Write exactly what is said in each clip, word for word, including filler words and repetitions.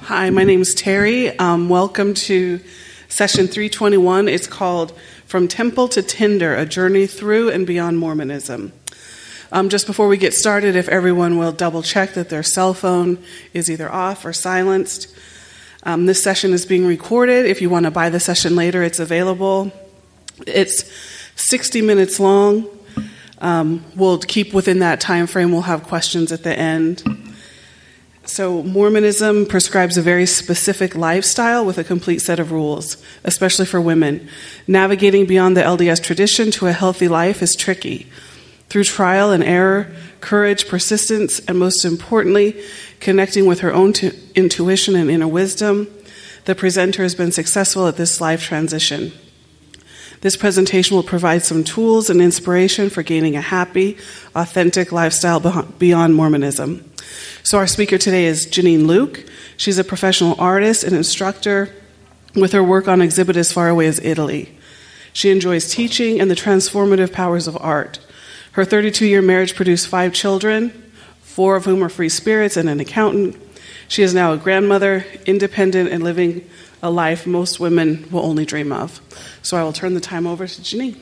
Hi, my name is Terry. Um, welcome to session three twenty-one. It's called From Temple to Tinder, A Journey Through and Beyond Mormonism. Um, just before we get started, if everyone will double check that their cell phone is either off or silenced. Um, this session is being recorded. If you want to buy the session later, it's available. It's sixty minutes long. Um, we'll keep within that time frame. We'll have questions at the end. So Mormonism prescribes a very specific lifestyle with a complete set of rules, especially for women. Navigating beyond the L D S tradition to a healthy life is tricky. Through trial and error, courage, persistence, and most importantly, connecting with her own t- intuition and inner wisdom, the presenter has been successful at this life transition. This presentation will provide some tools and inspiration for gaining a happy, authentic lifestyle beyond Mormonism. So our speaker today is Janine Luke. She's a professional artist and instructor with her work on exhibit as far away as Italy. She enjoys teaching and the transformative powers of art. Her thirty-two-year marriage produced five children, four of whom are free spirits and an accountant. She is now a grandmother, independent, and living a life most women will only dream of. So I will turn the time over to Janine.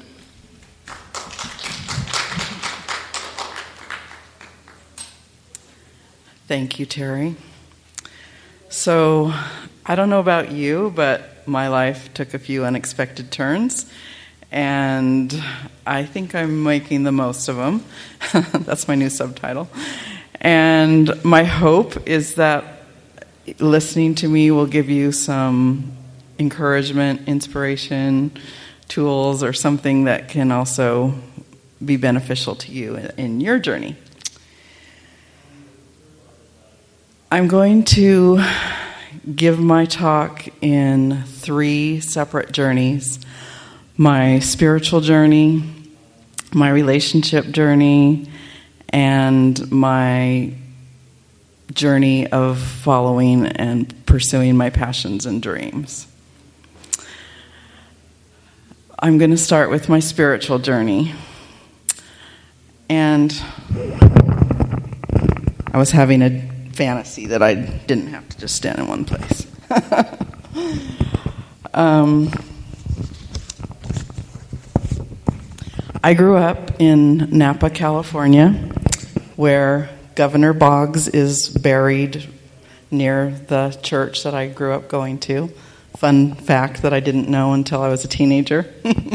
Thank you, Terry. So, I don't know about you, but my life took a few unexpected turns, and I think I'm making the most of them. That's my new subtitle. And my hope is that listening to me will give you some encouragement, inspiration, tools, or something that can also be beneficial to you in your journey. I'm going to give my talk in three separate journeys. My spiritual journey, my relationship journey, and my journey of following and pursuing my passions and dreams. I'm going to start with my spiritual journey. And I was having a fantasy that I didn't have to just stand in one place. um, I grew up in Napa, California, where Governor Boggs is buried near the church that I grew up going to. Fun fact that I didn't know until I was a teenager.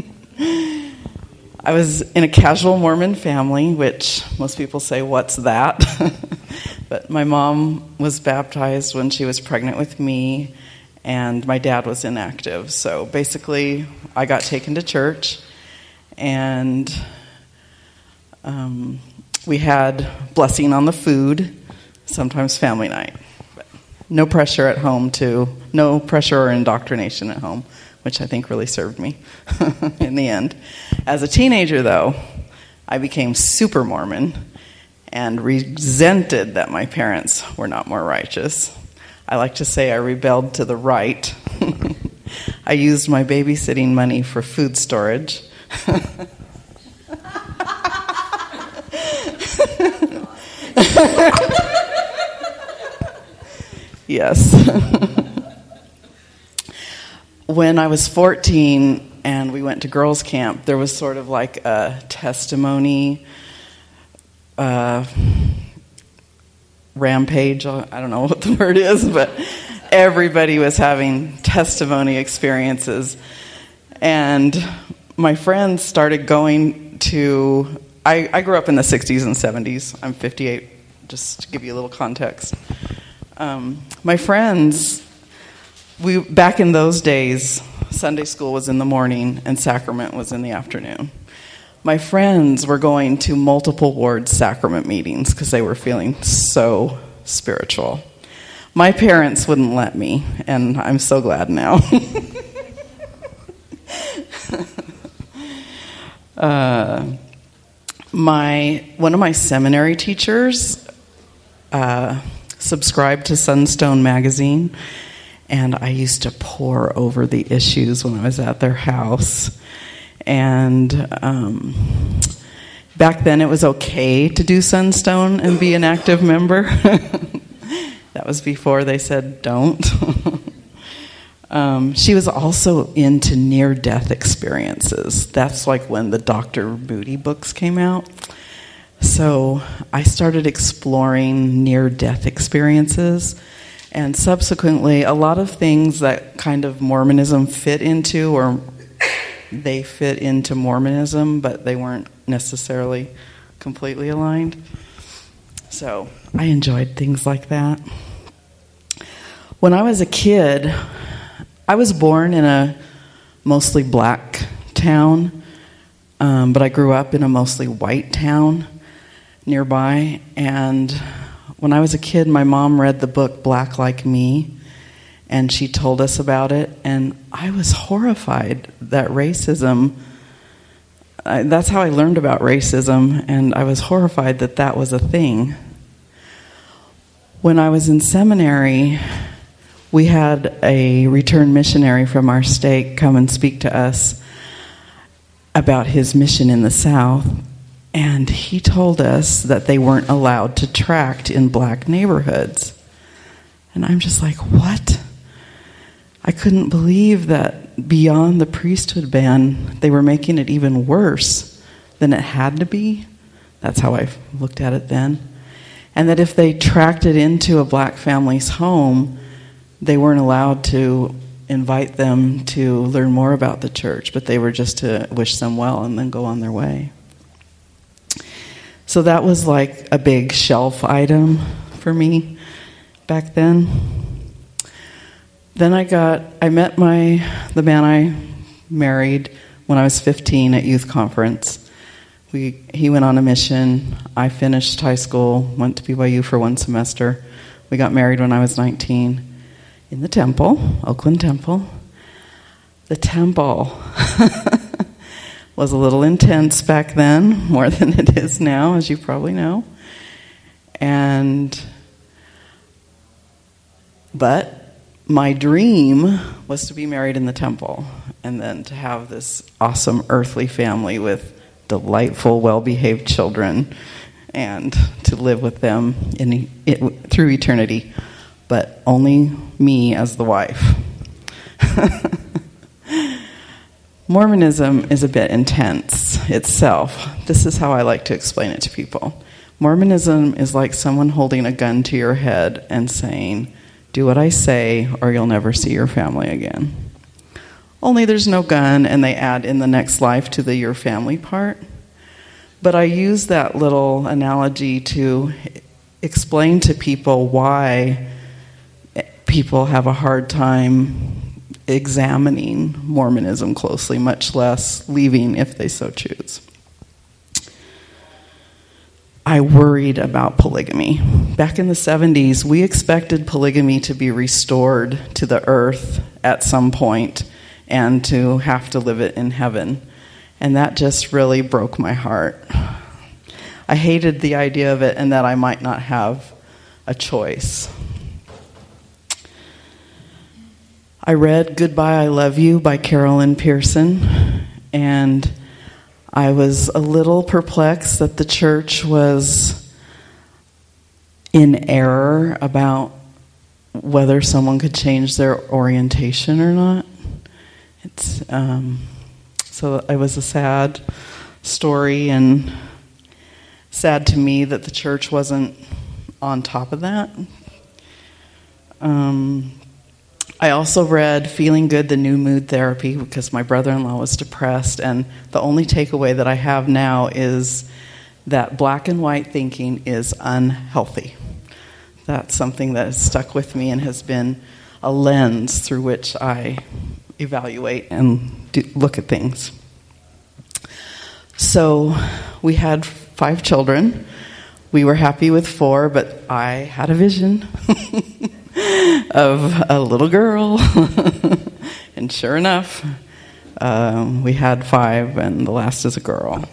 I was in a casual Mormon family, which most people say, what's that? But my mom was baptized when she was pregnant with me, and my dad was inactive. So basically, I got taken to church, and um, we had blessing on the food, sometimes family night. But no pressure at home to, no pressure or indoctrination at home, which I think really served me in the end. As a teenager, though, I became super Mormon and resented that my parents were not more righteous. I like to say I rebelled to the right. I used my babysitting money for food storage. Yes. When I was fourteen and we went to girls' camp, there was sort of like a testimony uh, rampage. I don't know what the word is, but everybody was having testimony experiences. And my friends started going to... I, I grew up in the sixties and seventies. I'm fifty-eight, just to give you a little context. Um, my friends... We back in those days, Sunday school was in the morning and sacrament was in the afternoon. My friends were going to multiple ward sacrament meetings because they were feeling so spiritual. My parents wouldn't let me, and I'm so glad now. uh, my one of my seminary teachers uh, subscribed to Sunstone magazine. And I used to pore over the issues when I was at their house. And um, back then it was okay to do Sunstone and be an active member. That was before they said don't. um, she was also into near-death experiences. That's like when the Doctor Moody books came out. So I started exploring near-death experiences, and subsequently a lot of things that kind of Mormonism fit into, or they fit into Mormonism, but they weren't necessarily completely aligned. So I enjoyed things like that. When I was a kid, I was born in a mostly black town, um, but I grew up in a mostly white town nearby. And when I was a kid, my mom read the book Black Like Me, and she told us about it, and I was horrified that racism, I, that's how I learned about racism, and I was horrified that that was a thing. When I was in seminary, we had a returned missionary from our state come and speak to us about his mission in the South, and he told us that they weren't allowed to tract in black neighborhoods. And I'm just like, what? I couldn't believe that beyond the priesthood ban, they were making it even worse than it had to be. That's how I looked at it then. And that if they tracked it into a black family's home, they weren't allowed to invite them to learn more about the church, but they were just to wish them well and then go on their way. So that was like a big shelf item for me back then. Then I got, I met my, the man I married when I was fifteen at youth conference. We, he went on a mission. I finished high school, went to B Y U for one semester. We got married when I was nineteen in the temple, Oakland Temple. The temple was a little intense back then, more than it is now, as you probably know. And, but my dream was to be married in the temple and then to have this awesome earthly family with delightful, well-behaved children and to live with them in it, through eternity, but only me as the wife. Mormonism is a bit intense itself. This is how I like to explain it to people. Mormonism is like someone holding a gun to your head and saying, do what I say or you'll never see your family again. Only there's no gun, and they add in the next life to the your family part. But I use that little analogy to explain to people why people have a hard time examining Mormonism closely, much less leaving if they so choose. I worried about polygamy. Back in the seventies, we expected polygamy to be restored to the earth at some point and to have to live it in heaven. And that just really broke my heart. I hated the idea of it and that I might not have a choice. I read Goodbye, I Love You by Carolyn Pearson, and I was a little perplexed that the church was in error about whether someone could change their orientation or not. It's um, so it was a sad story, and sad to me that the church wasn't on top of that. Um, I also read Feeling Good, the New Mood Therapy, because my brother-in-law was depressed, and the only takeaway that I have now is that black and white thinking is unhealthy. That's something that has stuck with me and has been a lens through which I evaluate and do, look at things. So we had five children. We were happy with four, but I had a vision of a little girl. And sure enough, um, we had five, and the last is a girl.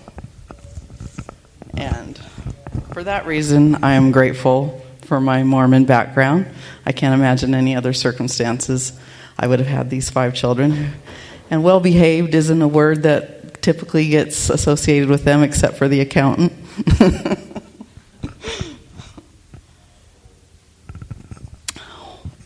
And for that reason, I am grateful for my Mormon background. I can't imagine any other circumstances I would have had these five children. And well-behaved isn't a word that typically gets associated with them except for the accountant.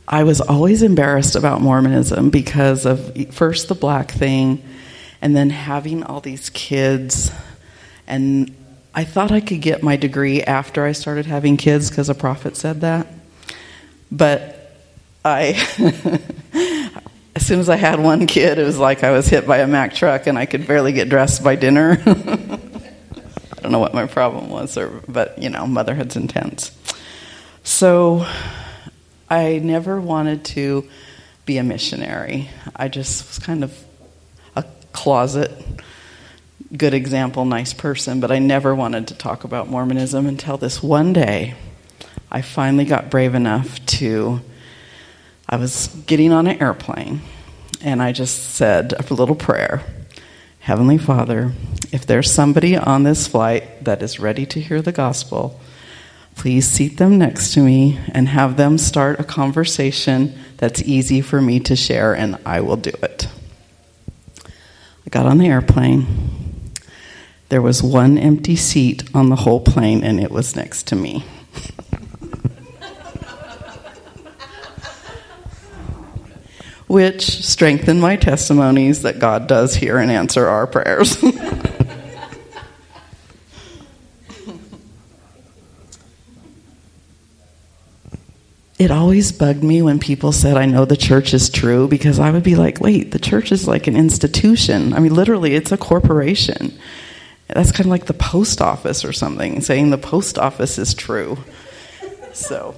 I was always embarrassed about Mormonism because of first the black thing, and then having all these kids. And I thought I could get my degree after I started having kids because a prophet said that. But I, as soon as I had one kid, it was like I was hit by a Mack truck and I could barely get dressed by dinner. I don't know what my problem was, or, but, you know, motherhood's intense. So I never wanted to be a missionary. I just was kind of a closet, good example, nice person, but I never wanted to talk about Mormonism until this one day I finally got brave enough to, I was getting on an airplane, and I just said a little prayer. Heavenly Father, if there's somebody on this flight that is ready to hear the gospel, please seat them next to me and have them start a conversation that's easy for me to share, and I will do it. I got on the airplane. There was one empty seat on the whole plane, and it was next to me. Which strengthened my testimonies that God does hear and answer our prayers. It always bugged me when people said, I know the church is true, because I would be like, wait, the church is like an institution. I mean, literally, it's a corporation. That's kind of like the post office or something, saying the post office is true. So,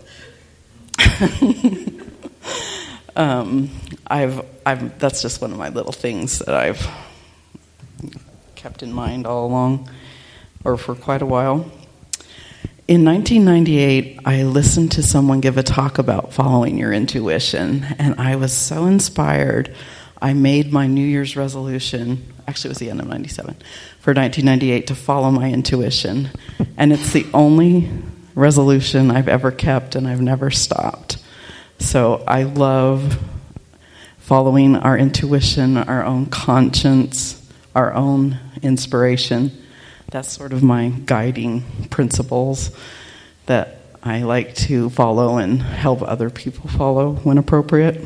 um, I've, I've, that's just one of my little things that I've kept in mind all along, or for quite a while. In nineteen ninety-eight, I listened to someone give a talk about following your intuition, and I was so inspired. I made my New Year's resolution, actually it was the end of ninety-seven, for nineteen ninety-eight to follow my intuition. And it's the only resolution I've ever kept, and I've never stopped. So I love following our intuition, our own conscience, our own inspiration. That's sort of my guiding principles that I like to follow and help other people follow when appropriate.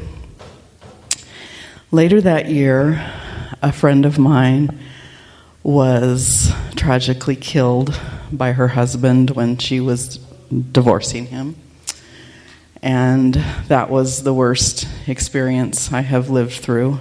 Later that year, a friend of mine was tragically killed by her husband when she was divorcing him. And that was the worst experience I have lived through.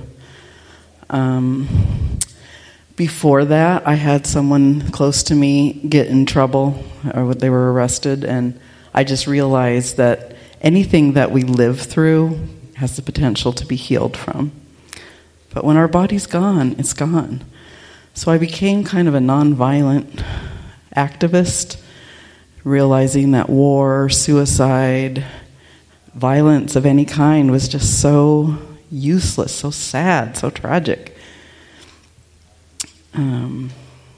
Um... Before that, I had someone close to me get in trouble, or they were arrested, and I just realized that anything that we live through has the potential to be healed from. But when our body's gone, it's gone. So I became kind of a nonviolent activist, realizing that war, suicide, violence of any kind was just so useless, so sad, so tragic. Um,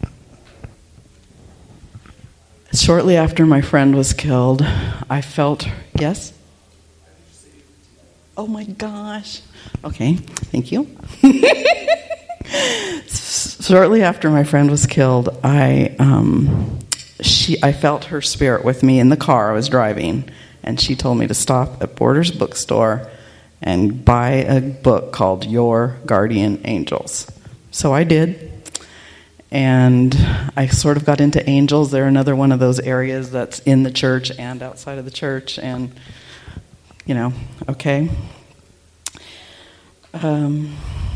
shortly after my friend was killed, I felt, yes? Oh my gosh. Okay, thank you. Shortly after my friend was killed, I um, she I felt her spirit with me in the car I was driving, and she told me to stop at Borders bookstore and buy a book called Your Guardian Angels. So I did. And I sort of got into angels. They're another one of those areas that's in the church and outside of the church. And, you know, okay. Um,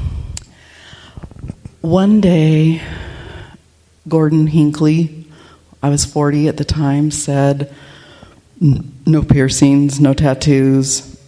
one day, Gordon Hinckley, I was forty at the time, said, no piercings, no tattoos.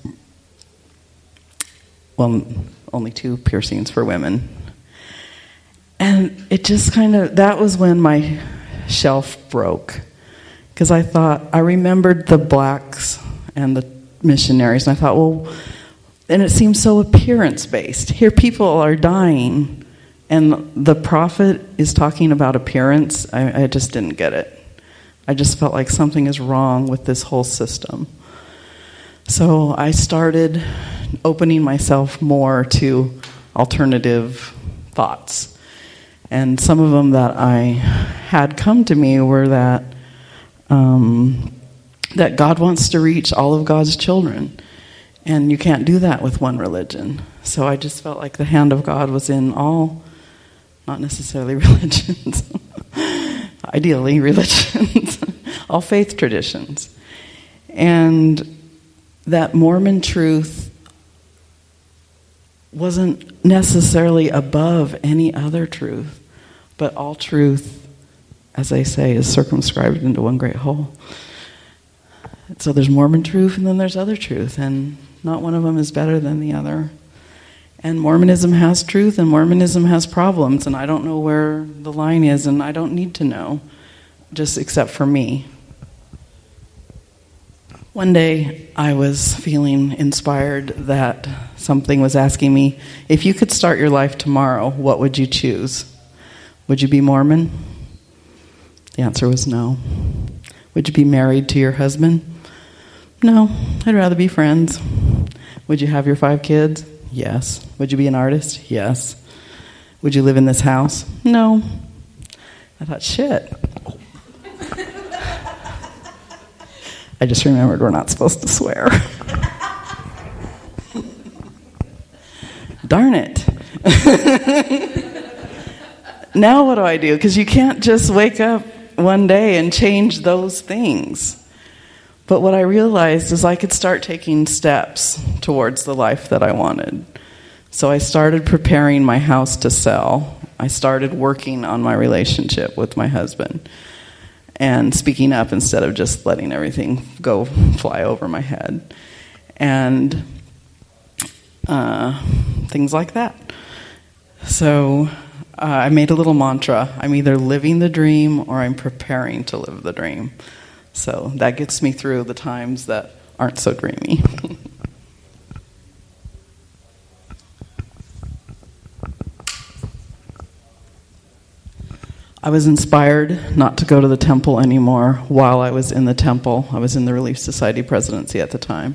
Well, only two piercings for women. And it just kind of, that was when my shelf broke. Because I thought, I remembered the blacks and the missionaries, and I thought, well, and it seems so appearance-based. Here people are dying, and the prophet is talking about appearance. I, I just didn't get it. I just felt like something is wrong with this whole system. So I started opening myself more to alternative thoughts. And some of them that I had come to me were that um, that God wants to reach all of God's children. And you can't do that with one religion. So I just felt like the hand of God was in all, not necessarily religions, ideally religions, all faith traditions. And that Mormon truth wasn't necessarily above any other truth, but all truth, as they say, is circumscribed into one great whole. So there's Mormon truth and then there's other truth, and not one of them is better than the other. And Mormonism has truth and Mormonism has problems, and I don't know where the line is, and I don't need to know, just except for me. One day I was feeling inspired that something was asking me, if you could start your life tomorrow, what would you choose? Would you be Mormon? The answer was no. Would you be married to your husband? No, I'd rather be friends. Would you have your five kids? Yes. Would you be an artist? Yes. Would you live in this house? No. I thought, shit. I just remembered we're not supposed to swear. Darn it. Now what do I do? Because you can't just wake up one day and change those things. But what I realized is I could start taking steps towards the life that I wanted. So I started preparing my house to sell. I started working on my relationship with my husband and speaking up instead of just letting everything go fly over my head. And uh, things like that. So uh, I made a little mantra. I'm either living the dream or I'm preparing to live the dream. So that gets me through the times that aren't so dreamy. I was inspired not to go to the temple anymore while I was in the temple. I was in the Relief Society presidency at the time.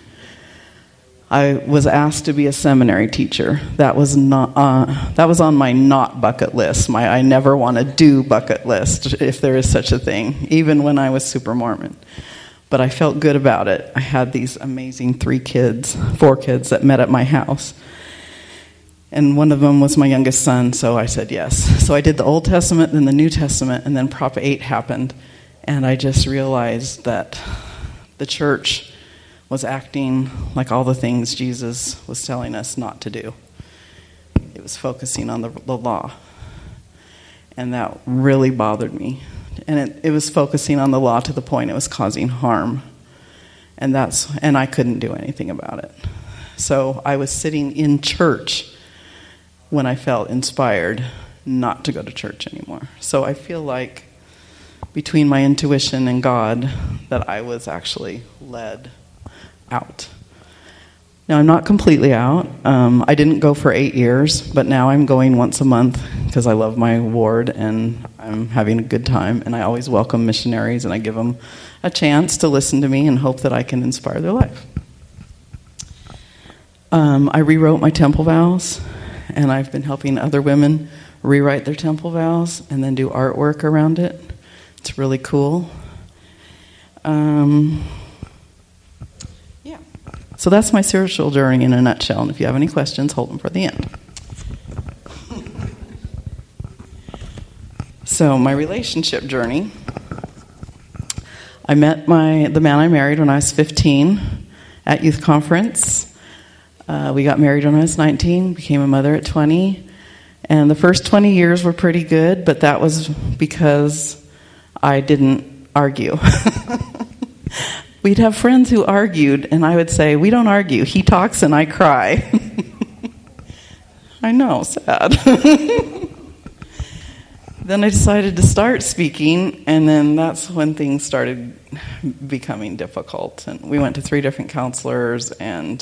I was asked to be a seminary teacher. That was not uh, that was on my not bucket list. My I never want to do bucket list, if there is such a thing, even when I was super Mormon. But I felt good about it. I had these amazing three kids, four kids that met at my house. And one of them was my youngest son, so I said yes. So I did the Old Testament, then the New Testament, and then Prop eight happened. And I just realized that the church was acting like all the things Jesus was telling us not to do. It was focusing on the, the law. And that really bothered me. And it, it was focusing on the law to the point it was causing harm. And that's and I couldn't do anything about it. So I was sitting in church when I felt inspired not to go to church anymore. So I feel like between my intuition and God that I was actually led out. Now, I'm not completely out. Um, I didn't go for eight years, but now I'm going once a month because I love my ward and I'm having a good time. And I always welcome missionaries and I give them a chance to listen to me and hope that I can inspire their life. Um, I rewrote my temple vows, and I've been helping other women rewrite their temple vows and then do artwork around it. It's really cool. Um... So that's my spiritual journey in a nutshell. And if you have any questions, hold them for the end. So my relationship journey. I met my the man I married when I was fifteen at youth conference. Uh, we got married when I was nineteen, became a mother at twenty. And the first twenty years were pretty good, but that was because I didn't argue. We'd have friends who argued, and I would say, we don't argue. He talks and I cry. I know, sad. Then I decided to start speaking, and then that's when things started becoming difficult. And we went to three different counselors, and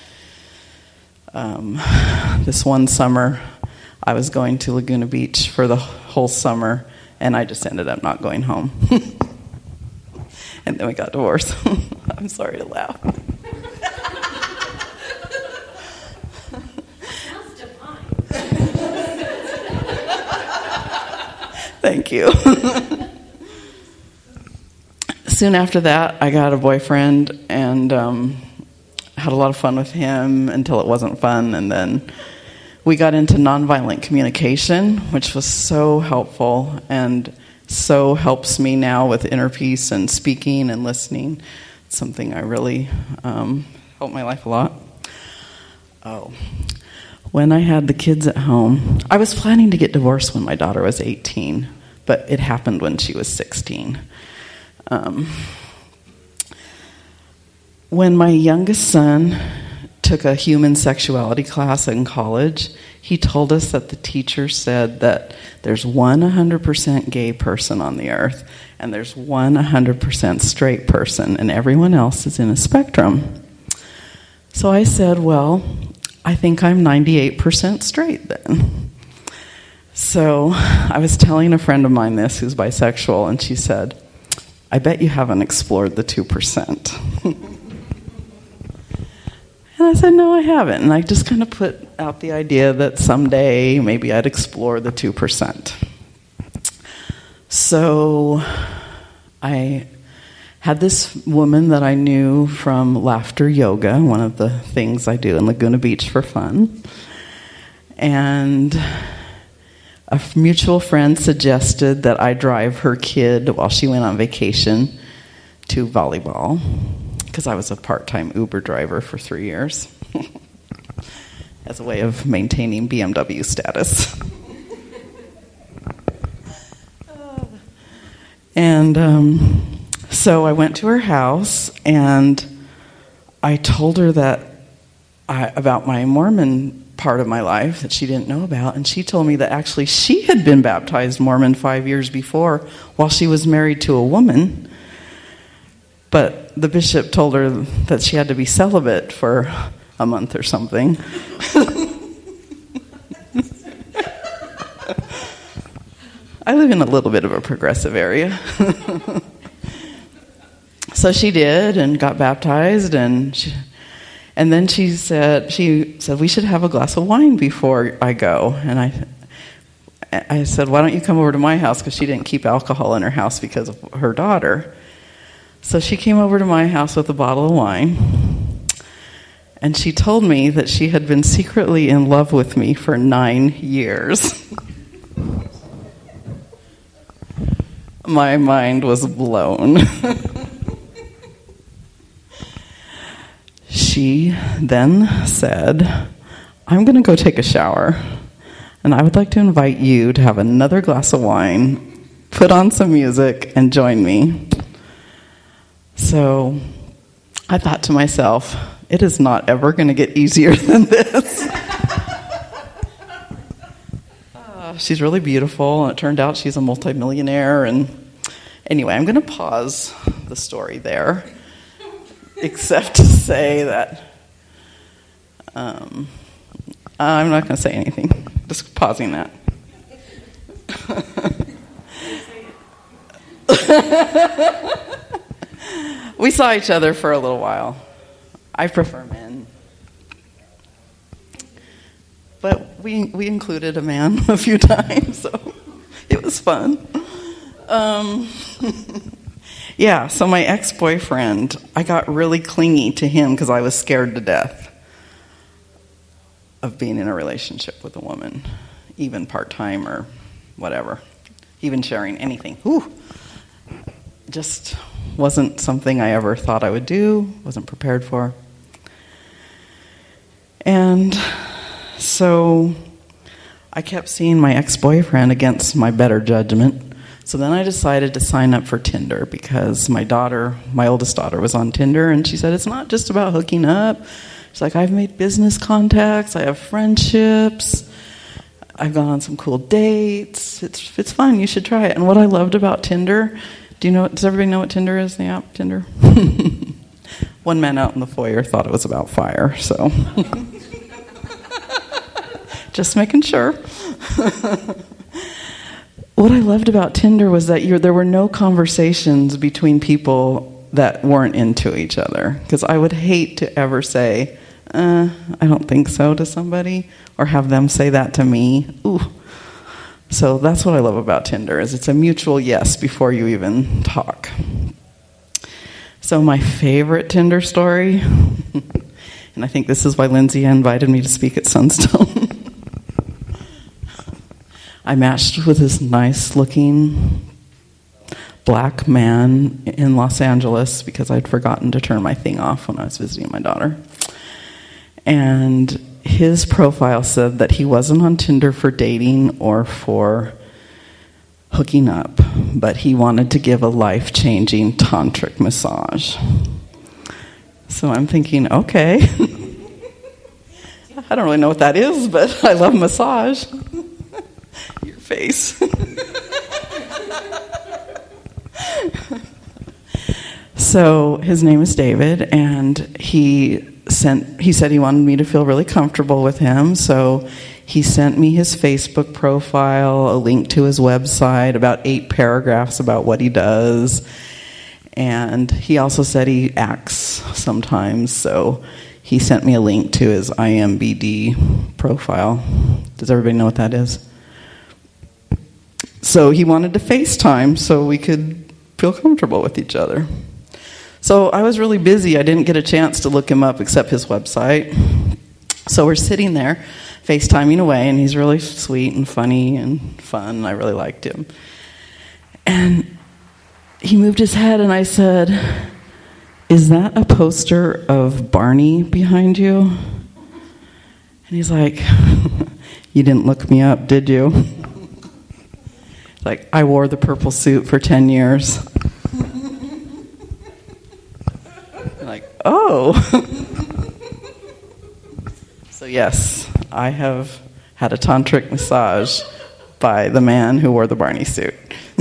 um, this one summer, I was going to Laguna Beach for the whole summer, and I just ended up not going home. And then we got divorced. I'm sorry to laugh. Thank you. Soon after that, I got a boyfriend and um, had a lot of fun with him until it wasn't fun, and then we got into nonviolent communication, which was so helpful and so helps me now with inner peace and speaking and listening. It's something I really um, helped my life a lot. Oh, when I had the kids at home, I was planning to get divorced when my daughter was eighteen, but it happened when she was sixteen. Um, when my youngest son took a human sexuality class in college, he told us that the teacher said that there's one one hundred percent gay person on the earth, and there's one one hundred percent straight person, and everyone else is in a spectrum. So I said, well, I think I'm ninety-eight percent straight then. So I was telling a friend of mine this who's bisexual, and she said, I bet you haven't explored the two percent. And I said, no, I haven't. And I just kind of put out the idea that someday maybe I'd explore the two percent. So I had this woman that I knew from laughter yoga, one of the things I do in Laguna Beach for fun. And a mutual friend suggested that I drive her kid while she went on vacation to volleyball, because I was a part-time Uber driver for three years as a way of maintaining B M W status. And um, so I went to her house, and I told her that I, about my Mormon part of my life that she didn't know about, and she told me that actually she had been baptized Mormon five years before while she was married to a woman. But the bishop told her that she had to be celibate for a month or something. I live in a little bit of a progressive area. So she did and got baptized, and she, and then she said she said we should have a glass of wine before I go. And I I said, why don't you come over to my house, because she didn't keep alcohol in her house because of her daughter. So she came over to my house with a bottle of wine, and she told me that she had been secretly in love with me for nine years. My mind was blown. She then said, I'm going to go take a shower, and I would like to invite you to have another glass of wine, put on some music, and join me. So I thought to myself, it is not ever going to get easier than this. uh, she's really beautiful, and it turned out she's a multimillionaire. And anyway, I'm going to pause the story there, except to say that um, I'm not going to say anything. Just pausing that. We saw each other for a little while. I prefer men. But we we included a man a few times, so it was fun. Um, yeah, so my ex-boyfriend, I got really clingy to him because I was scared to death of being in a relationship with a woman, even part-time or whatever, even sharing anything. Whew. Just wasn't something I ever thought I would do, wasn't prepared for. And so I kept seeing my ex-boyfriend against my better judgment. So then I decided to sign up for Tinder, because my daughter, my oldest daughter, was on Tinder, and she said, it's not just about hooking up. She's like, I've made business contacts, I have friendships, I've gone on some cool dates. It's it's fun, you should try it. And what I loved about Tinder, do you know, does everybody know what Tinder is, the app, Tinder? One man out in the foyer thought it was about fire, so. Just making sure. What I loved about Tinder was that you're, there were no conversations between people that weren't into each other. Because I would hate to ever say, uh, I don't think so to somebody, or have them say that to me. Ooh. So that's what I love about Tinder, is it's a mutual yes before you even talk. So my favorite Tinder story And I think this is why Lindsay invited me to speak at Sunstone. I matched with this nice-looking black man in Los Angeles because I'd forgotten to turn my thing off when I was visiting my daughter. And his profile said that he wasn't on Tinder for dating or for hooking up, but he wanted to give a life-changing tantric massage. So I'm thinking, okay. I don't really know what that is, but I love massage. Your face. So his name is David, and he sent. He said he wanted me to feel really comfortable with him, so he sent me his Facebook profile, a link to his website, about eight paragraphs about what he does, and he also said he acts sometimes, so he sent me a link to his I M B D profile. Does everybody know what that is? So he wanted to FaceTime so we could feel comfortable with each other. So I was really busy. I didn't get a chance to look him up except his website. So we're sitting there FaceTiming away, and he's really sweet and funny and fun. I really liked him. And he moved his head, and I said, "Is that a poster of Barney behind you?" And he's like, "You didn't look me up, did you?" Like, I wore the purple suit for ten years. Like, oh. So yes, I have had a tantric massage by the man who wore the Barney suit.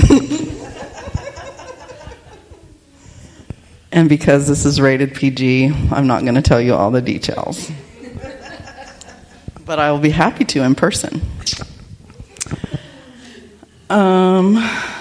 And because this is rated P G, I'm not going to tell you all the details. But I will be happy to in person. Um,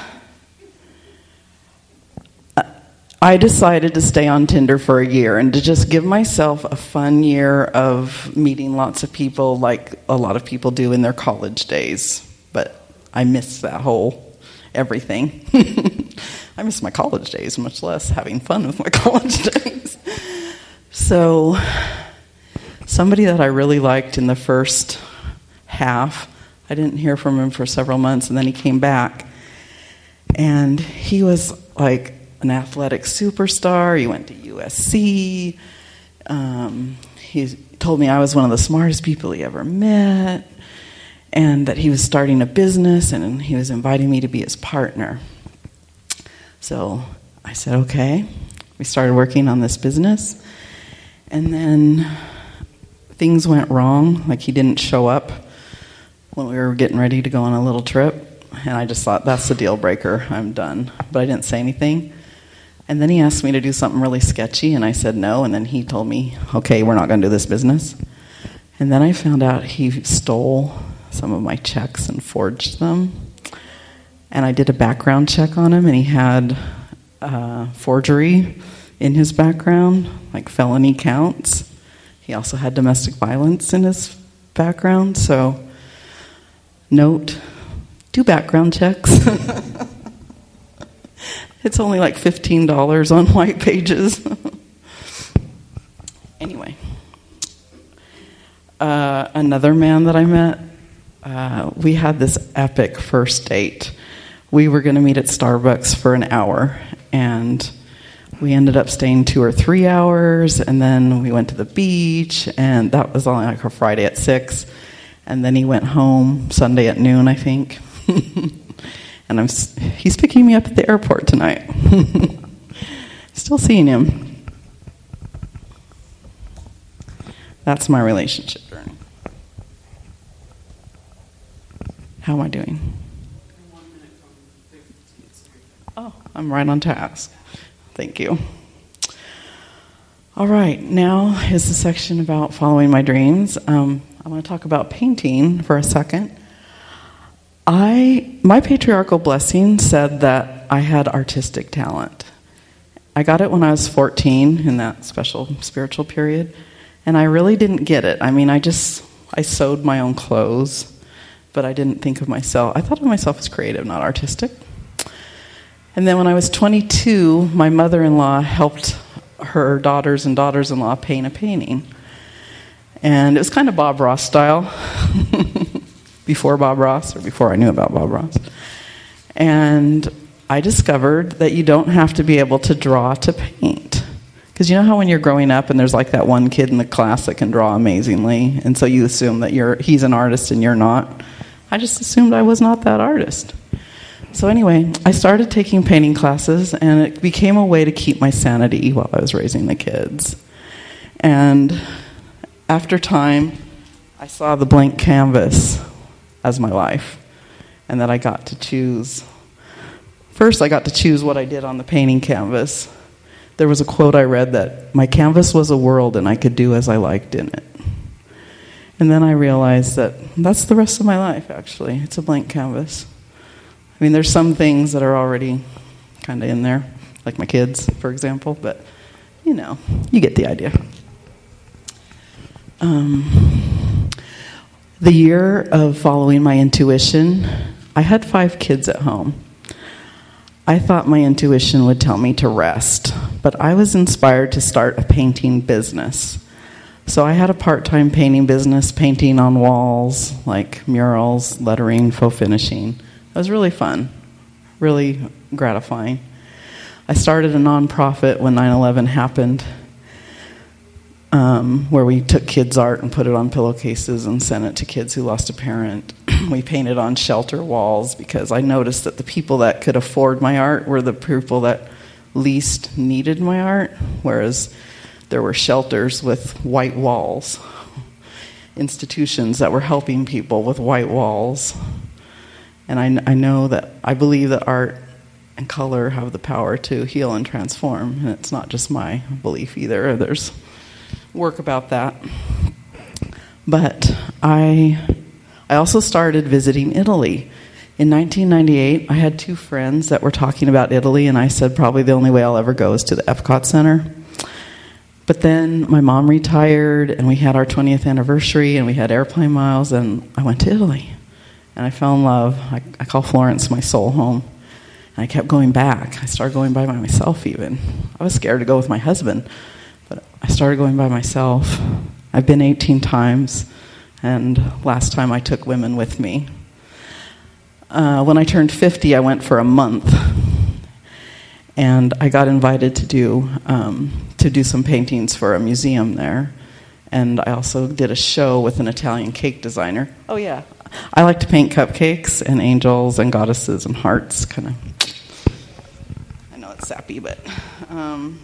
I decided to stay on Tinder for a year and to just give myself a fun year of meeting lots of people like a lot of people do in their college days. But I missed that whole everything. I miss my college days, much less having fun with my college days. So somebody that I really liked in the first half, I didn't hear from him for several months, and then he came back. And he was like an athletic superstar. He went to U S C. Um, he told me I was one of the smartest people he ever met, and that he was starting a business, and he was inviting me to be his partner. So I said, okay. We started working on this business, and then things went wrong. Like, he didn't show up when we were getting ready to go on a little trip, and I just thought, that's the deal breaker, I'm done. But I didn't say anything. And then he asked me to do something really sketchy, and I said no, and then he told me, okay, we're not going to do this business. And then I found out he stole some of my checks and forged them. And I did a background check on him, and he had uh, forgery in his background, like felony counts. He also had domestic violence in his background, so note, do background checks. It's only like fifteen dollars on White Pages. Anyway. Uh, another man that I met, uh, we had this epic first date. We were going to meet at Starbucks for an hour, and we ended up staying two or three hours, and then we went to the beach, and that was on like a Friday at six. And then he went home Sunday at noon, I think. And I'm he's picking me up at the airport tonight. Still seeing him. That's my relationship journey. How am I doing? Oh, I'm right on task. Thank you. All right, now is the section about following my dreams. Um, I want to talk about painting for a second. I my patriarchal blessing said that I had artistic talent. I got it when I was fourteen in that special spiritual period, and I really didn't get it. I mean, I just I sewed my own clothes, but I didn't think of myself. I thought of myself as creative, not artistic. And then when I was twenty-two, my mother-in-law helped her daughters and daughters-in-law paint a painting. And it was kind of Bob Ross style, before Bob Ross, or before I knew about Bob Ross. And I discovered that you don't have to be able to draw to paint. Because you know how when you're growing up and there's like that one kid in the class that can draw amazingly, and so you assume that you're he's an artist and you're not? I just assumed I was not that artist. So anyway, I started taking painting classes, and it became a way to keep my sanity while I was raising the kids. And after time, I saw the blank canvas as my life, and that I got to choose. First, I got to choose what I did on the painting canvas. There was a quote I read that my canvas was a world and I could do as I liked in it. And then I realized that that's the rest of my life, actually. It's a blank canvas. I mean, there's some things that are already kind of in there, like my kids, for example, but, you know, you get the idea. Um, the year of following my intuition, I had five kids at home. I thought my intuition would tell me to rest, but I was inspired to start a painting business. So I had a part-time painting business, painting on walls, like murals, lettering, faux finishing. It was really fun, really gratifying. I started a nonprofit when nine eleven happened, um, where we took kids' art and put it on pillowcases and sent it to kids who lost a parent. We painted on shelter walls because I noticed that the people that could afford my art were the people that least needed my art, whereas there were shelters with white walls, institutions that were helping people with white walls. And I, I know that, I believe that art and color have the power to heal and transform, and it's not just my belief either. There's work about that. But I... I also started visiting Italy. In nineteen ninety-eight, I had two friends that were talking about Italy, and I said probably the only way I'll ever go is to the Epcot Center. But then my mom retired, and we had our twentieth anniversary, and we had airplane miles, and I went to Italy. And I fell in love. I, I call Florence my soul home. And I kept going back. I started going by myself even. I was scared to go with my husband, but I started going by myself. I've been eighteen times. And last time I took women with me. Uh, when I turned fifty, I went for a month. And I got invited to do um, to do some paintings for a museum there. And I also did a show with an Italian cake designer. Oh, yeah. I like to paint cupcakes and angels and goddesses and hearts. Kind of. I know it's sappy, but... Um,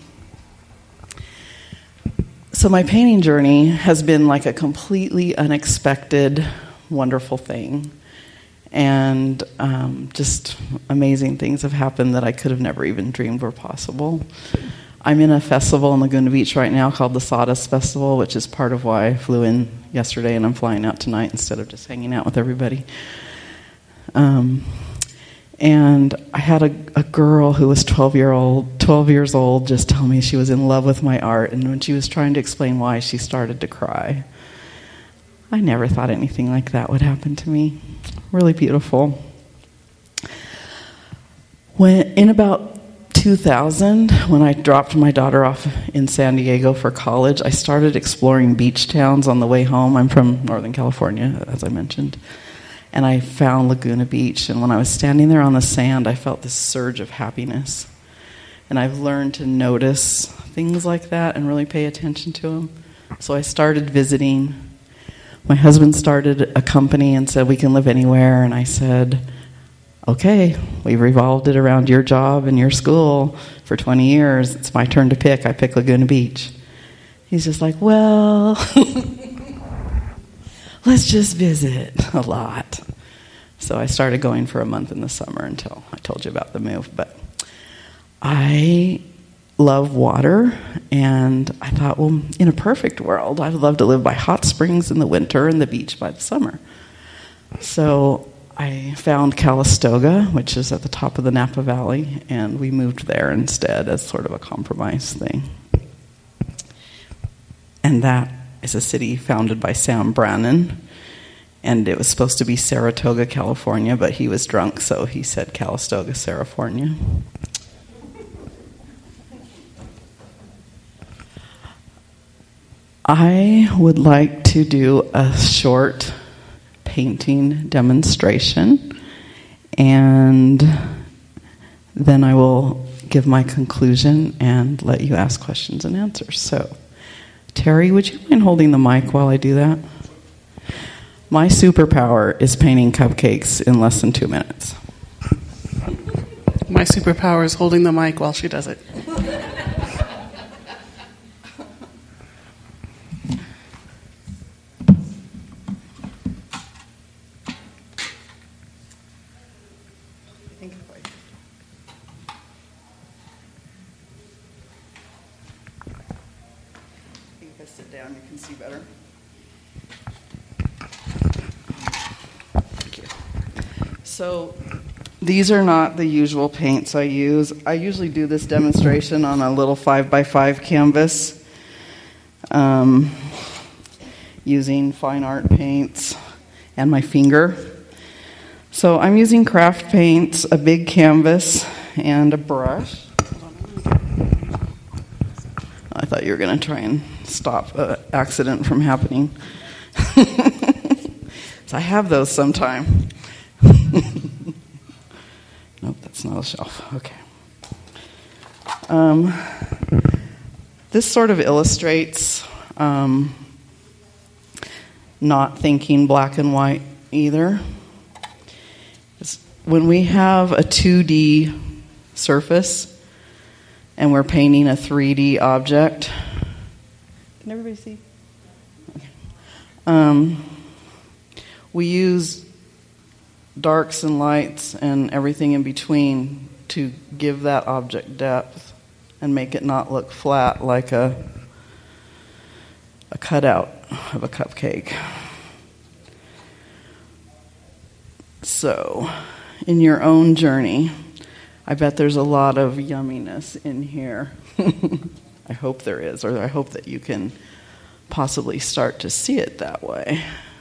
So my painting journey has been like a completely unexpected, wonderful thing. And um, just amazing things have happened that I could have never even dreamed were possible. I'm in a festival in Laguna Beach right now called the Sawdust Festival, which is part of why I flew in yesterday and I'm flying out tonight instead of just hanging out with everybody. Um, and I had a, a girl who was twelve year old, twelve years old just tell me she was in love with my art, and when she was trying to explain why, she started to cry. I never thought anything like that would happen to me. Really beautiful. When in about two thousand, when I dropped my daughter off in San Diego for college, I started exploring beach towns on the way home. I'm from Northern California, as I mentioned. And I found Laguna Beach, and when I was standing there on the sand, I felt this surge of happiness. And I've learned to notice things like that and really pay attention to them. So I started visiting. My husband started a company and said, we can live anywhere. And I said, okay, we've revolved it around your job and your school for twenty years. It's my turn to pick. I pick Laguna Beach. He's just like, well, let's just visit a lot. So I started going for a month in the summer until I told you about the move. But I love water, and I thought, well, in a perfect world, I'd love to live by hot springs in the winter and the beach by the summer. So I found Calistoga, which is at the top of the Napa Valley, and we moved there instead as sort of a compromise thing. And that is a city founded by Sam Brannan, and it was supposed to be Saratoga, California, but he was drunk, so he said Calistoga, California. I would like to do a short painting demonstration, and then I will give my conclusion and let you ask questions and answers. So, Terry, would you mind holding the mic while I do that? My superpower is painting cupcakes in less than two minutes. My superpower is holding the mic while she does it. Sit down, you can see better. Thank you. So these are not the usual paints I use. I usually do this demonstration on a little five by five canvas um, using fine art paints and my finger. So I'm using craft paints, a big canvas, and a brush. I thought you were going to try and stop an accident from happening. So I have those sometime. Nope, that's not a shelf. Okay. Um, this sort of illustrates um, not thinking black and white either. It's when we have a two D surface and we're painting a three D object. Can everybody see? Okay. Um, we use darks and lights and everything in between to give that object depth and make it not look flat like a a cutout of a cupcake. So, in your own journey, I bet there's a lot of yumminess in here. I hope there is, or I hope that you can possibly start to see it that way.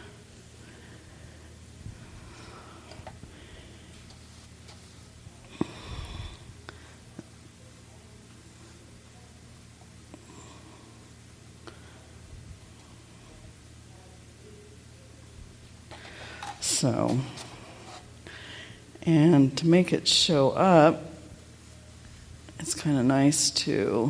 So, and to make it show up, it's kind of nice to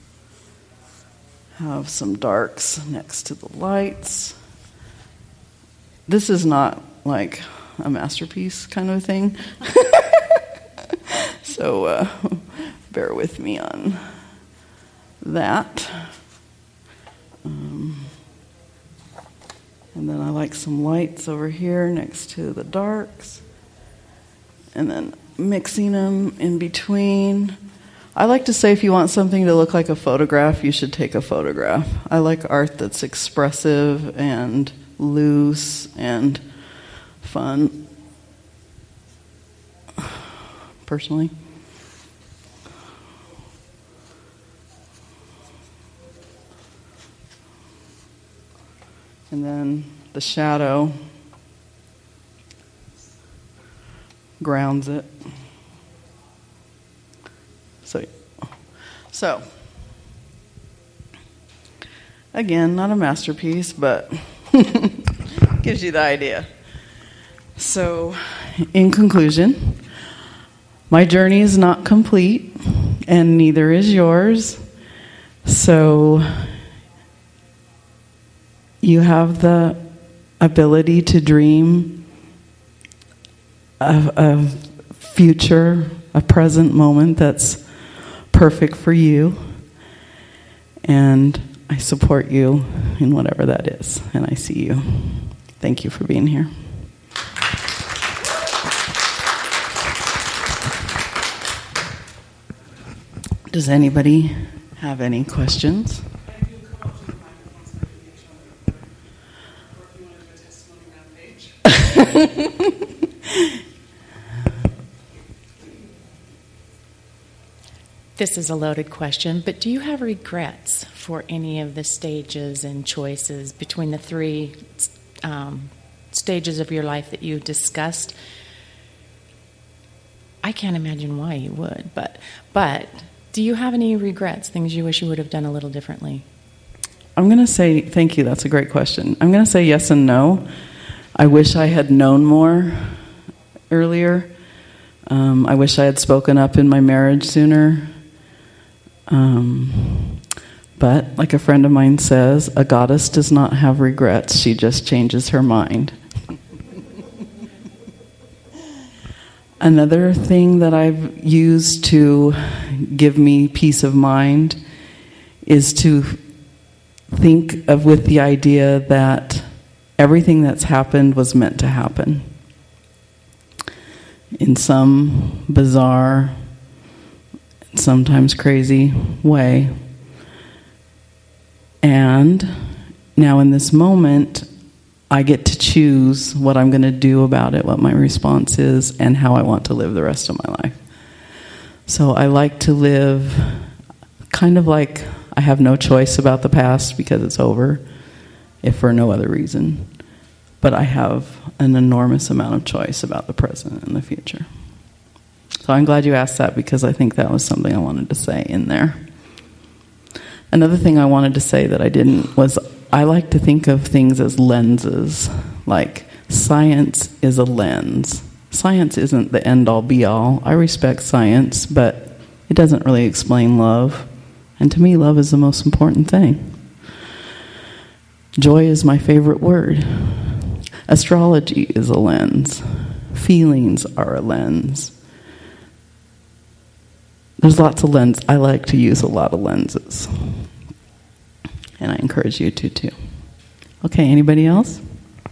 have some darks next to the lights. This is not like a masterpiece kind of thing. So uh, bear with me on that. Um, and then I like some lights over here next to the darks. And then mixing them in between. I like to say if you want something to look like a photograph, you should take a photograph. I like art that's expressive and loose and fun, personally. And then the shadow grounds it. So, so again, not a masterpiece, but gives you the idea. So, in conclusion, my journey is not complete, and neither is yours. So, you have the ability to dream of a future, a present moment that's perfect for you. And I support you in whatever that is. And I see you. Thank you for being here. Does anybody have any questions? This is a loaded question, but do you have regrets for any of the stages and choices between the three um, stages of your life that you discussed? I can't imagine why you would, but but do you have any regrets, things you wish you would have done a little differently? I'm going to say, thank you, that's a great question. I'm going to say yes and no. I wish I had known more earlier. Um, I wish I had spoken up in my marriage sooner. Um, but, like a friend of mine says, a goddess does not have regrets, she just changes her mind. Another thing that I've used to give me peace of mind is to think of with the idea that everything that's happened was meant to happen in some bizarre, sometimes crazy way. And now in this moment, I get to choose what I'm going to do about it, what my response is, and how I want to live the rest of my life. So I like to live kind of like I have no choice about the past because it's over, if for no other reason. But I have an enormous amount of choice about the present and the future. So I'm glad you asked that, because I think that was something I wanted to say in there. Another thing I wanted to say that I didn't was I like to think of things as lenses. Like, science is a lens. Science isn't the end-all, be-all. I respect science, but it doesn't really explain love. And to me, love is the most important thing. Joy is my favorite word. Astrology is a lens. Feelings are a lens. There's lots of lenses. I like to use a lot of lenses. And I encourage you to, too. Okay, anybody else?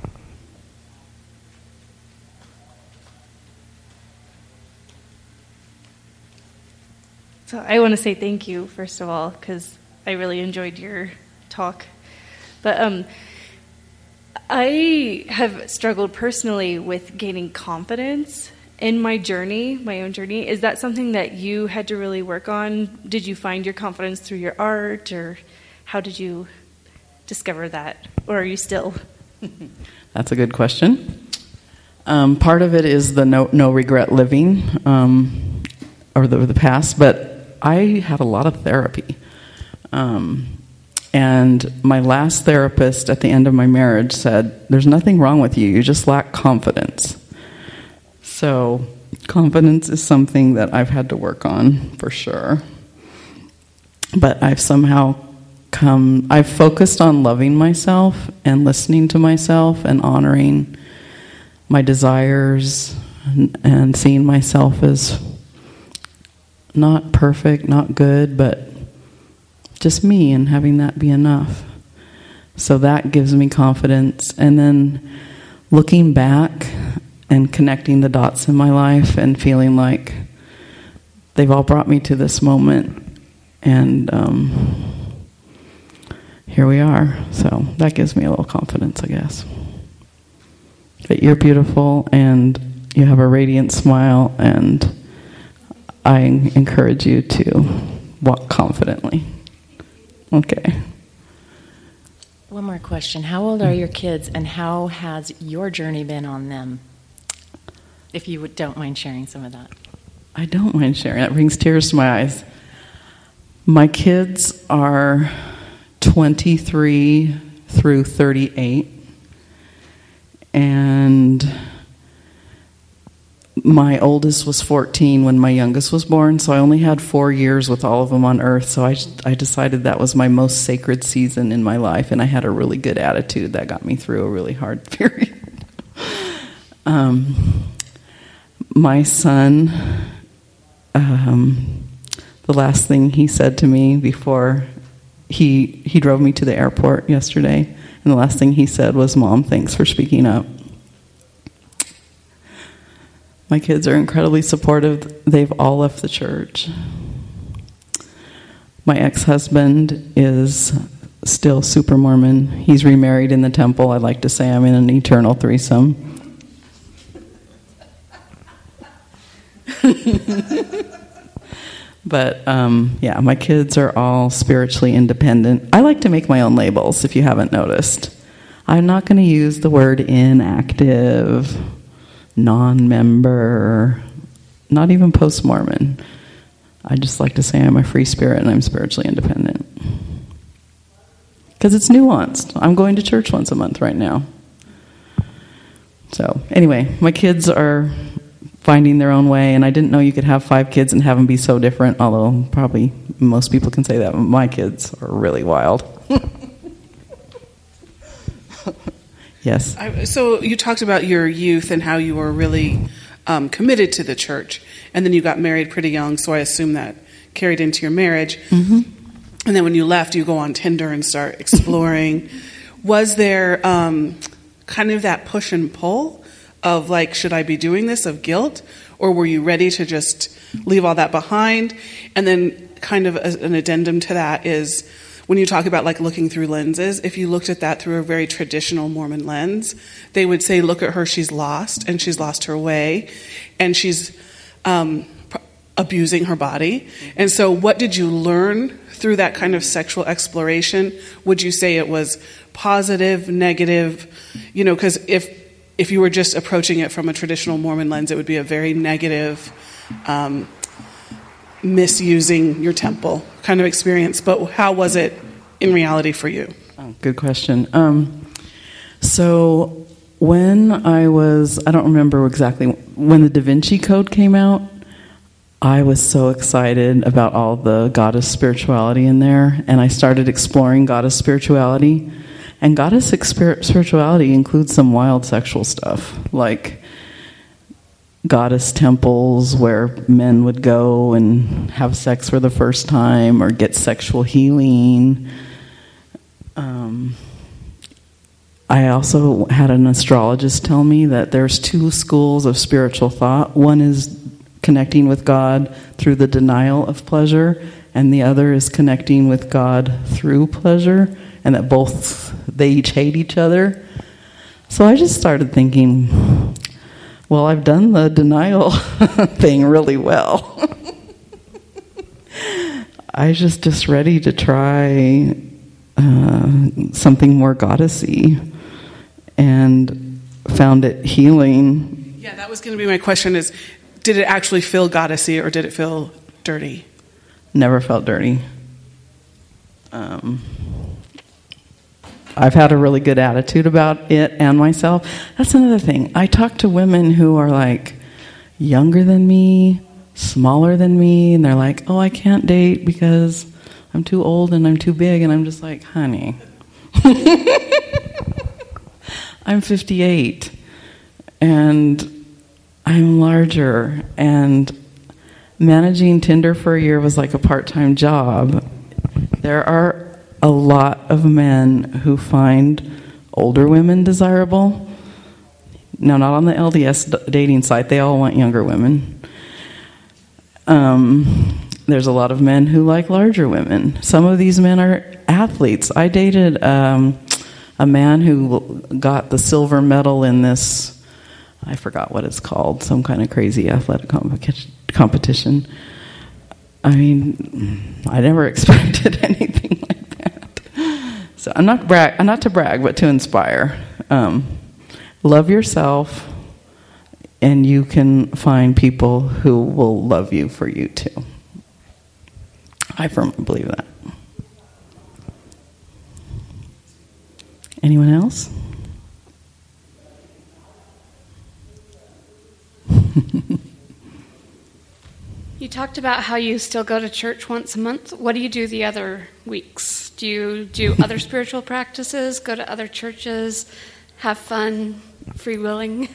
So I want to say thank you, first of all, because I really enjoyed your talk. But um, I have struggled personally with gaining confidence in my journey, my own journey. Is that something that you had to really work on? Did you find your confidence through your art, or how did you discover that? Or are you still? That's a good question. Um, part of it is the no, no regret living, um, or the, the past, but I had a lot of therapy. Um, and my last therapist at the end of my marriage said, there's nothing wrong with you, you just lack confidence. So confidence is something that I've had to work on, for sure. But I've somehow come, I've focused on loving myself and listening to myself and honoring my desires and, and seeing myself as not perfect, not good, but just me, and having that be enough. So that gives me confidence. And then looking back and connecting the dots in my life and feeling like they've all brought me to this moment. And um, here we are. So that gives me a little confidence, I guess. But you're beautiful, and you have a radiant smile, and I encourage you to walk confidently. Okay. One more question. How old are your kids, and how has your journey been on them? If you would, don't mind sharing some of that. I don't mind sharing. That brings tears to my eyes. My kids are twenty-three through thirty-eight. And my oldest was fourteen when my youngest was born, so I only had four years with all of them on earth, so I, I decided that was my most sacred season in my life, and I had a really good attitude that got me through a really hard period. um, my son, um, the last thing he said to me before he he drove me to the airport yesterday, and the last thing he said was, "Mom, thanks for speaking up." My kids are incredibly supportive. They've all left the church. My ex-husband is still super Mormon. He's remarried in the temple. I like to say I'm in an eternal threesome. But, um, yeah, my kids are all spiritually independent. I like to make my own labels, if you haven't noticed. I'm not going to use the word inactive, non-member, not even post-Mormon. I just like to say I'm a free spirit and I'm spiritually independent. Because it's nuanced. I'm going to church once a month right now. So anyway, my kids are finding their own way, and I didn't know you could have five kids and have them be so different, although probably most people can say that. My kids are really wild. Yes. I, so you talked about your youth and how you were really um, committed to the church, and then you got married pretty young, so I assume that carried into your marriage. Mm-hmm. And then when you left, you go on Tinder and start exploring. Was there um, kind of that push and pull of like, should I be doing this, of guilt? Or were you ready to just leave all that behind? And then kind of a, an addendum to that is when you talk about like looking through lenses, if you looked at that through a very traditional Mormon lens, they would say, look at her, she's lost, and she's lost her way, and she's um, abusing her body. And so what did you learn through that kind of sexual exploration? Would you say it was positive, negative? You know, because if if you were just approaching it from a traditional Mormon lens, it would be a very negative, um, misusing your temple kind of experience. But how was it in reality for you? Oh, good question. Um, so when I was, I don't remember exactly, when the Da Vinci Code came out, I was so excited about all the goddess spirituality in there, and I started exploring goddess spirituality. And goddess spirituality includes some wild sexual stuff, like goddess temples where men would go and have sex for the first time or get sexual healing. Um, I also had an astrologist tell me that there's two schools of spiritual thought. One is connecting with God through the denial of pleasure, and the other is connecting with God through pleasure, and that both, they each hate each other. So I just started thinking, well, I've done the denial thing really well. I was just, just ready to try uh, something more goddessy, and found it healing. Yeah, that was going to be my question is, did it actually feel goddessy or did it feel dirty? Never felt dirty. Um, I've had a really good attitude about it and myself. That's another thing. I talk to women who are like younger than me, smaller than me, and they're like, oh, I can't date because I'm too old and I'm too big. And I'm just like, honey, I'm fifty-eight and I'm larger, and managing Tinder for a year was like a part-time job. There are a lot of men who find older women desirable. Now, not on the L D S dating site. They all want younger women. Um, there's a lot of men who like larger women. Some of these men are athletes. I dated um, a man who got the silver medal in this, I forgot what it's called, some kind of crazy athletic competition. I mean, I never expected anything like that. So I'm not brag, I'm not to brag, but to inspire. Um, love yourself, and you can find people who will love you for you too. I firmly believe that. Anyone else? You talked about how you still go to church once a month. What do you do the other weeks? Do you do other spiritual practices, go to other churches, have fun, free-willing?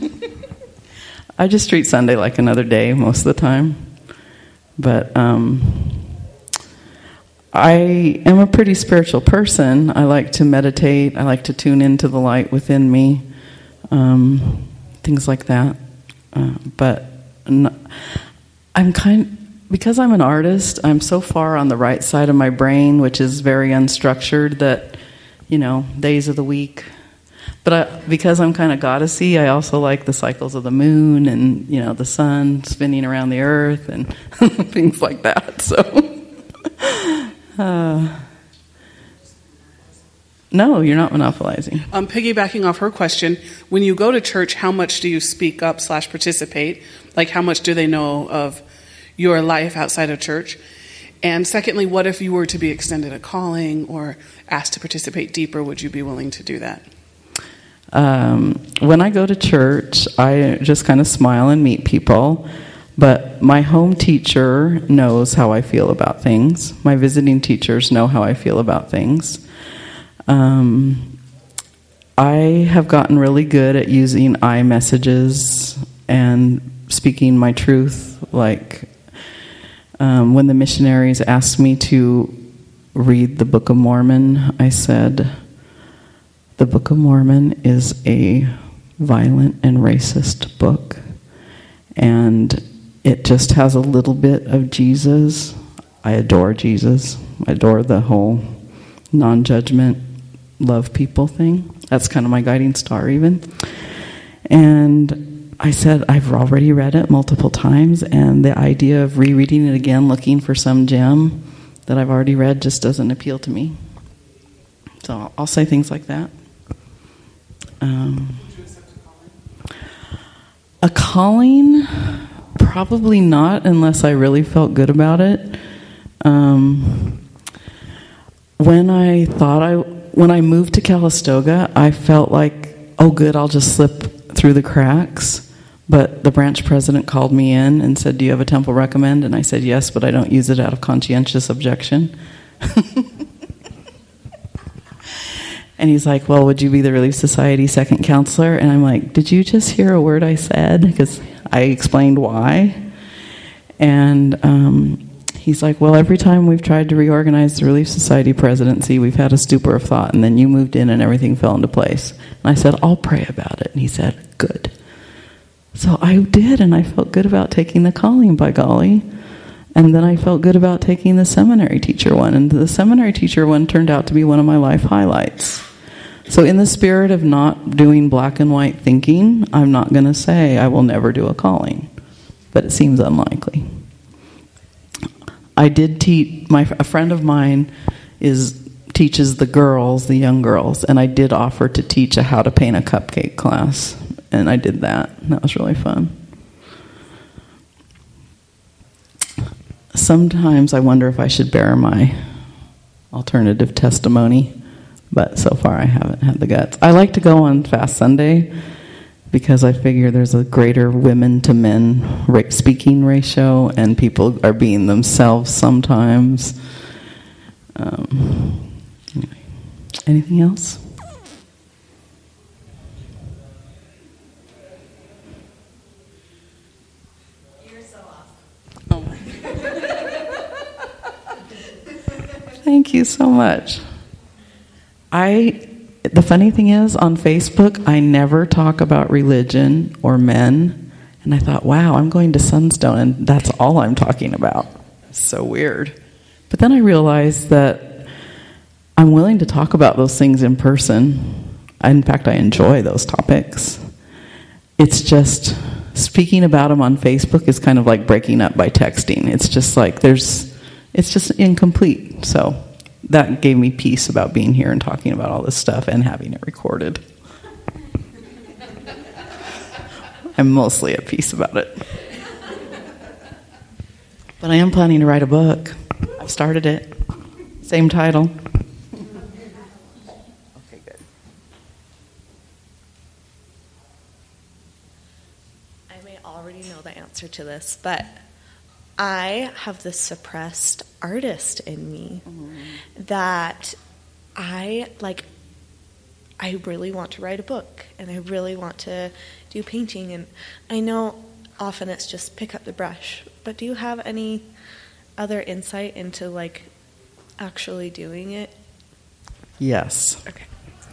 I just treat Sunday like another day most of the time. But um, I am a pretty spiritual person. I like to meditate. I like to tune into the light within me. Um, things like that. Uh, but not, I'm kind, because I'm an artist, I'm so far on the right side of my brain, which is very unstructured, that, you know, days of the week. But I, because I'm kind of goddessy, I also like the cycles of the moon and, you know, the sun spinning around the earth and things like that. So, uh, no, you're not monopolizing. Um, piggybacking off her question, when you go to church, how much do you speak up slash participate? Like, how much do they know of your life outside of church? And secondly, what if you were to be extended a calling or asked to participate deeper? Would you be willing to do that? Um, when I go to church, I just kind of smile and meet people. But my home teacher knows how I feel about things. My visiting teachers know how I feel about things. Um, I have gotten really good at using iMessages and speaking my truth. Like um, when the missionaries asked me to read the Book of Mormon, I said, the Book of Mormon is a violent and racist book, and it just has a little bit of Jesus. I adore Jesus. I adore the whole non-judgment, love people thing. That's kind of my guiding star even. And I said, I've already read it multiple times, and the idea of rereading it again, looking for some gem that I've already read, just doesn't appeal to me. So I'll say things like that. Um, a calling, probably not, unless I really felt good about it. Um, when I thought I, when I moved to Calistoga, I felt like, oh, good, I'll just slip through the cracks. But the branch president called me in and said, "Do you have a temple recommend?" And I said, "Yes, but I don't use it out of conscientious objection." And he's like, "Well, would you be the Relief Society second counselor?" And I'm like, "Did you just hear a word I said?" Because I explained why. And um, he's like, "Well, every time we've tried to reorganize the Relief Society presidency, we've had a stupor of thought, and then you moved in and everything fell into place." And I said, "I'll pray about it." And he said, "Good." So I did, and I felt good about taking the calling, by golly. And then I felt good about taking the seminary teacher one. And the seminary teacher one turned out to be one of my life highlights. So in the spirit of not doing black and white thinking, I'm not going to say I will never do a calling. But it seems unlikely. I did teach, my, a friend of mine is teaches the girls, the young girls, and I did offer to teach a how to paint a cupcake class. And I did that. And that was really fun. Sometimes I wonder if I should bear my alternative testimony, but so far I haven't had the guts. I like to go on Fast Sunday because I figure there's a greater women to men speaking ratio, and people are being themselves sometimes. Um, anyway. Anything else? Thank you so much. I, the funny thing is, on Facebook, I never talk about religion or men. And I thought, wow, I'm going to Sunstone, and that's all I'm talking about. So weird. But then I realized that I'm willing to talk about those things in person. In fact, I enjoy those topics. It's just, speaking about them on Facebook is kind of like breaking up by texting. It's just like there's... It's just incomplete. So that gave me peace about being here and talking about all this stuff and having it recorded. I'm mostly at peace about it. But I am planning to write a book. I've started it. Same title. Okay, good. I may already know the answer to this, but I have this suppressed artist in me mm-hmm. that I, like, I really want to write a book, and I really want to do painting, and I know often it's just pick up the brush, but do you have any other insight into, like, actually doing it? Yes. Okay.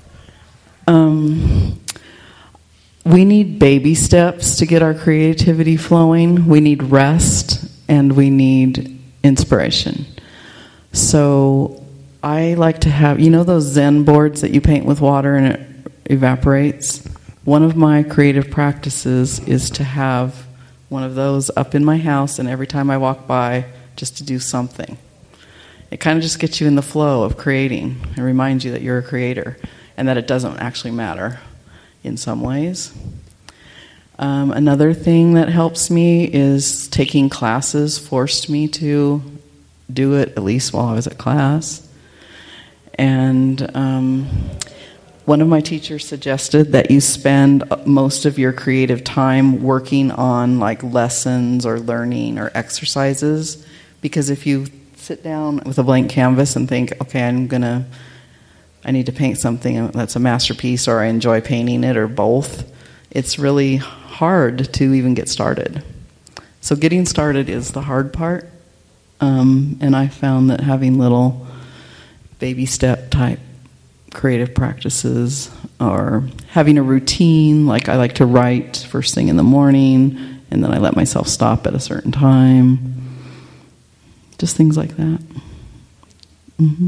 Um... We need baby steps to get our creativity flowing. We need rest, and we need inspiration. So I like to have, you know those Zen boards that you paint with water and it evaporates? One of my creative practices is to have one of those up in my house, and every time I walk by, just to do something. It kind of just gets you in the flow of creating and reminds you that you're a creator and that it doesn't actually matter in some ways. Um, another thing that helps me is taking classes forced me to do it at least while I was at class. And um, one of my teachers suggested that you spend most of your creative time working on like lessons or learning or exercises, because if you sit down with a blank canvas and think, okay, I'm gonna, I need to paint something that's a masterpiece, or I enjoy painting it, or both, it's really hard to even get started. So getting started is the hard part. Um, and I found that having little baby step type creative practices, or having a routine, like I like to write first thing in the morning, and then I let myself stop at a certain time. Just things like that. Mm-hmm.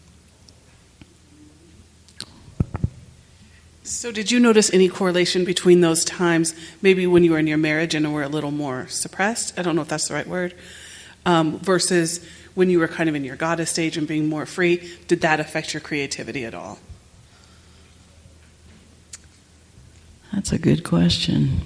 So did you notice any correlation between those times, maybe when you were in your marriage and were a little more suppressed, I don't know if that's the right word, um, versus when you were kind of in your goddess stage and being more free? Did that affect your creativity at all? That's a good question.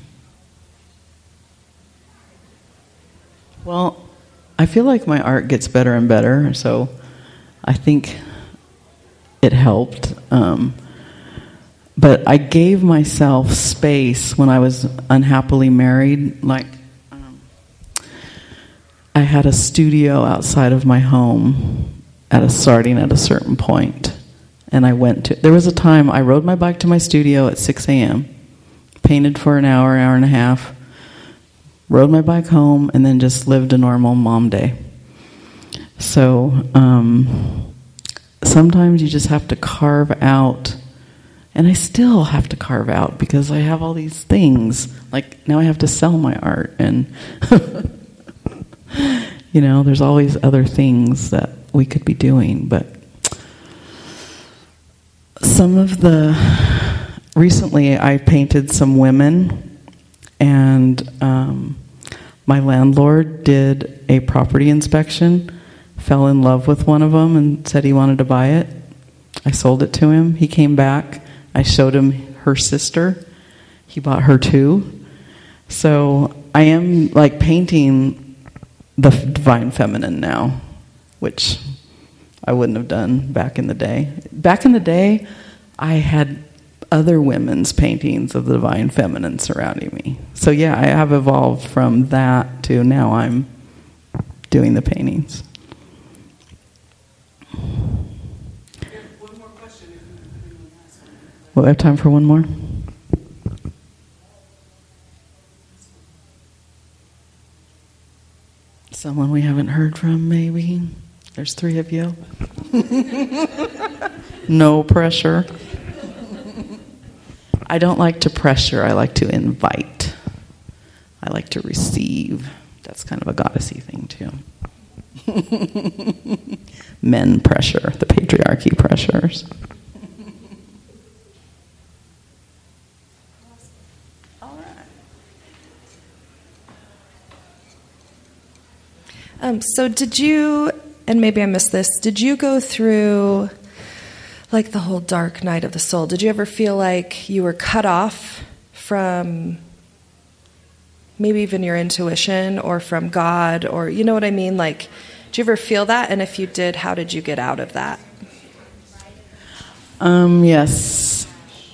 Well, I feel like my art gets better and better, so I think it helped. Um, but I gave myself space when I was unhappily married. Like, um, I had a studio outside of my home at a starting at a certain point, and I went to. There was a time I rode my bike to my studio at six a.m., painted for an hour, hour and a half, rode my bike home, and then just lived a normal mom day. So um, sometimes you just have to carve out, and I still have to carve out because I have all these things. Like now I have to sell my art, and you know, there's always other things that we could be doing. But some of the recently I painted some women, and um, my landlord did a property inspection, fell in love with one of them and said he wanted to buy it. I sold it to him. He came back. I showed him her sister. He bought her too. So I am like painting the divine feminine now, which I wouldn't have done back in the day. Back in the day, I had other women's paintings of the divine feminine surrounding me. So yeah, I have evolved from that to now I'm doing the paintings. One more question. Well, we have time for one more? Someone we haven't heard from, maybe? There's three of you. No pressure. I don't like to pressure. I like to invite. I like to receive. That's kind of a goddessy thing, too. Men pressure. The patriarchy pressures. Um, so did you, and maybe I missed this, did you go through like the whole dark night of the soul? Did you ever feel like you were cut off from maybe even your intuition or from God, or you know what I mean? Like, did you ever feel that? And if you did, how did you get out of that? Um, yes.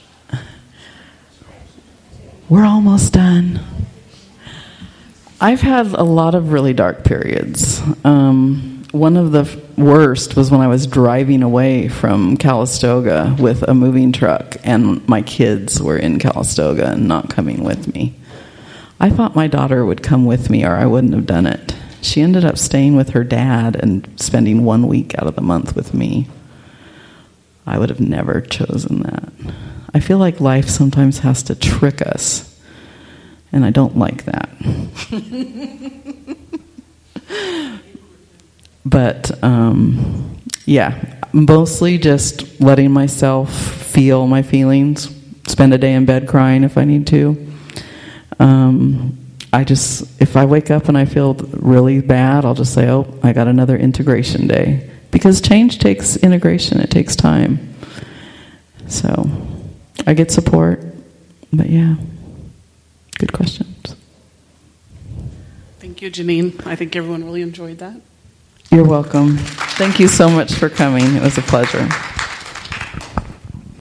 We're almost done. I've had a lot of really dark periods. Um, one of the worst was when I was driving away from Calistoga with a moving truck, and my kids were in Calistoga and not coming with me. I thought my daughter would come with me, or I wouldn't have done it. She ended up staying with her dad and spending one week out of the month with me. I would have never chosen that. I feel like life sometimes has to trick us. And I don't like that. But, um, yeah, mostly just letting myself feel my feelings, spend a day in bed crying if I need to. Um, I just, if I wake up and I feel really bad, I'll just say, oh, I got another integration day. Because change takes integration, it takes time. So, I get support, but yeah. Good questions. Thank you, Janine. I think everyone really enjoyed that. You're welcome. Thank you so much for coming. It was a pleasure.